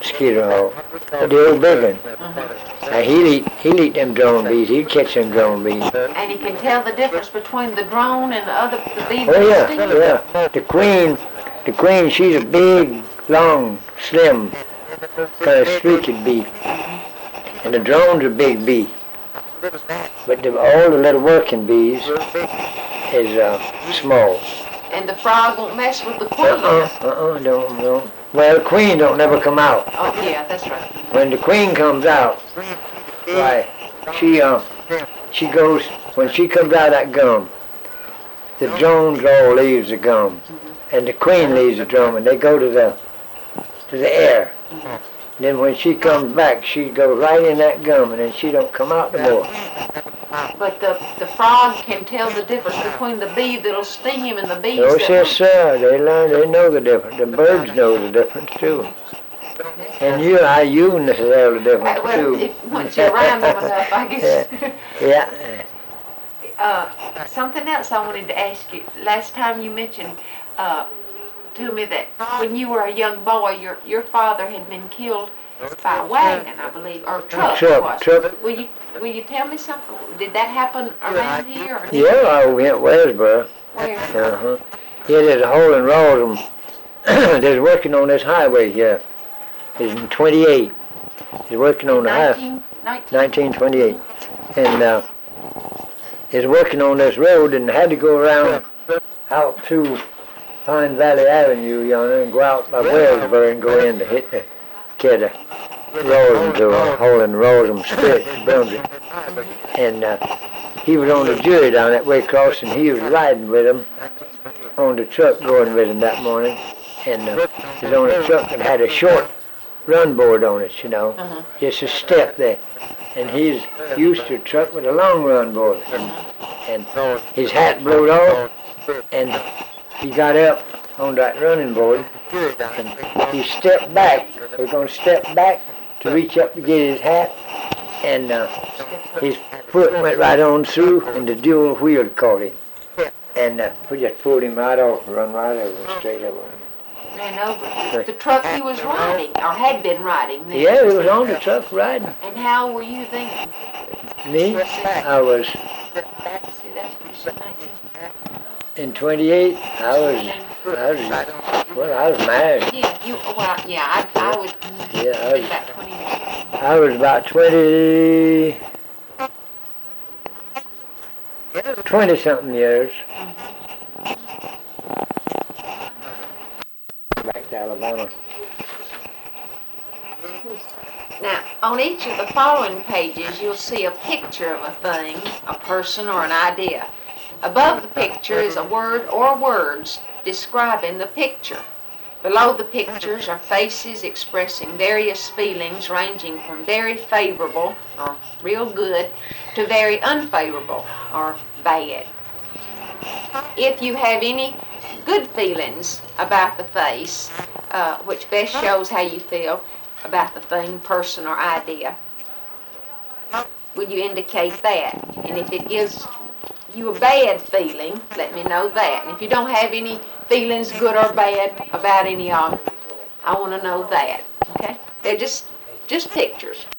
mosquito hawk, the old big one. Now he'll eat them drone bees. He'll catch them drone bees. And he can tell the difference between the drone and the bee. Oh yeah. The queen, she's a big, long, slim, kind of streaky bee, and the drone's a big bee. But all the little working bees is small. And the frog won't mess with the queen. Don't. Well, the queen don't never come out. Oh yeah, that's right. When the queen comes out, why, she goes, when she comes out of that gum, the drones all leaves the gum, and the queen leaves the drum, and they go to the air. Then when she comes back, she goes right in that gum, and then she don't come out no more. But the frog can tell the difference between the bee that'll sting him and the bees Oh, that yes, sir. They know the difference. The birds know the difference too. And you know the difference too. Once you're around them enough, I guess. Yeah. Something else I wanted to ask you. Last time you mentioned to me that when you were a young boy, your father had been killed by a wagon, I believe, or a truck. Truck. Will you tell me something? Did that happen around here? Or Yeah, I went to Westboro. Where? Yeah, there's a hole in Rosem. They're working on this highway here. It's in 28. They're working on the highway. 1928. And they're working on this road and had to go around out through Pine Valley Avenue yonder and go out by Wellsboro and go in to hit the kid Rosem to a hole in Rosem Spit, Brunswick. And he was on the jury down that way across, and he was riding with him on the truck going with him that morning. And he was on a truck and had a short run board on it, you know, just a step there. And he's used to a truck with a long run board. And his hat blowed off, and he got up on that running board, and he stepped back. He was going to step back to reach up to get his hat, and his foot went right on through, and the dual wheel caught him. And we just pulled him right off and run right over, straight over. Ran over the truck he was riding, or had been riding then. Yeah, he was on the truck riding. And how old were you then? Me? I was, See, that's in 28, I was married. Yeah, I was about 20 years old. I was about 20-something years. Back to Alabama. Now, on each of the following pages, you'll see a picture of a thing, a person, or an idea. Above the picture is a word or words describing the picture. Below the pictures are faces expressing various feelings ranging from very favorable, or real good, to very unfavorable, or bad. If you have any good feelings about the face, which best shows how you feel about the thing, person, or idea, would you indicate that? And if it gives you a bad feeling, let me know that. And if you don't have any feelings, good or bad, about any of them, I want to know that. Okay? They're just pictures.